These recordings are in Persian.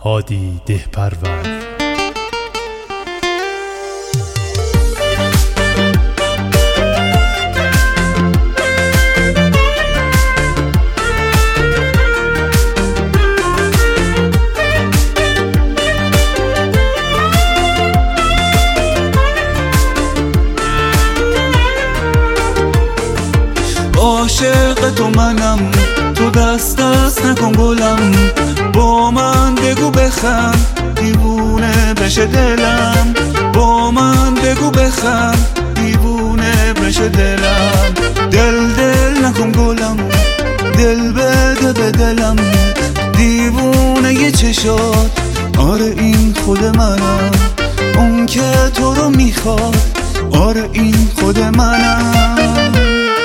هادی دهپرور. عاشق تو منم، تو دست دست نکن گلم، با من بگو بخم دیوونه بشه دلم، با من بگو بخم دیوونه بشه دلم. دل دل نکن گلم، دل بده به دلم، دیوونه یه چشات، آره این خود منم، اون که تو رو میخواد، آره این خود منم.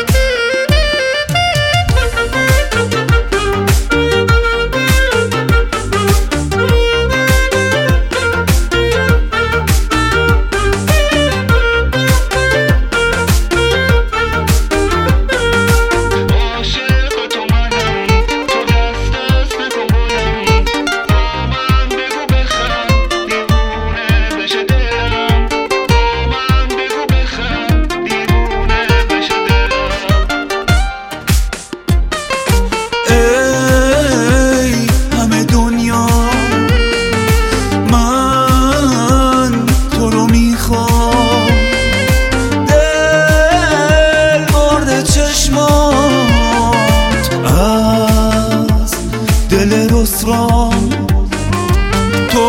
تو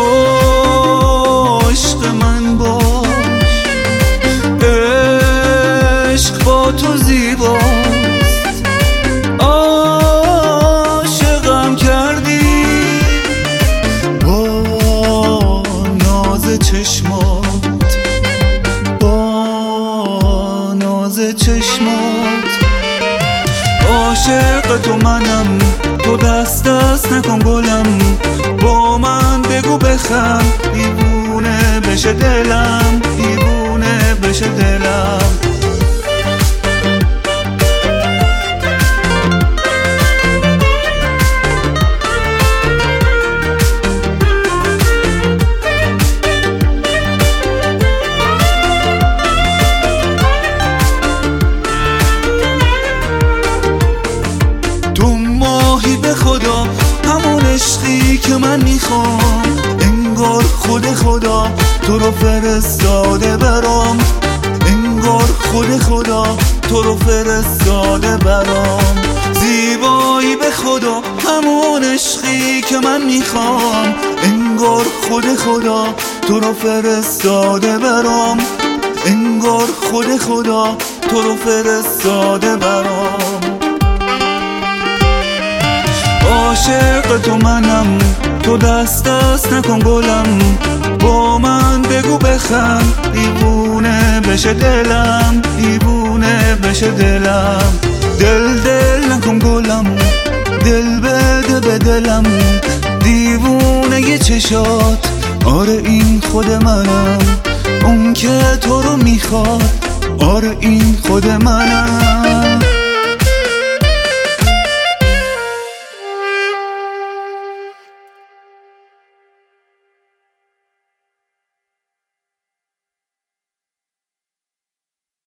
عشق من باش، عشق با تو زیباست، عاشقم کردی با ناز چشمات، با ناز چشمات. عاشق تو منم، تو دست دست نکن گلم، با من بگو بخم دیوونه بشه دلم، دیوونه بشه دلم. تو ماهی به خدا، همون عشقی که من میخوام، انگار خود خدا تو رو فرستاده برام، انگار خود خدا تو رو فرستاده برام. زیبایی به خدا، همون عشقی که من میخوام، انگار خود خدا تو رو فرستاده برام، انگار خود خدا تو رو فرستاده برام. عاشق تو منم، تو دست دست نکن گلم، با من بگو بخم دیوونه بشه دلم، دیوونه بشه دلم. دل دل نکن گلم، دل بده به دلم، دیوونه یه چشات، آره این خود منم، اون که تو رو میخواد، آره این خود منم.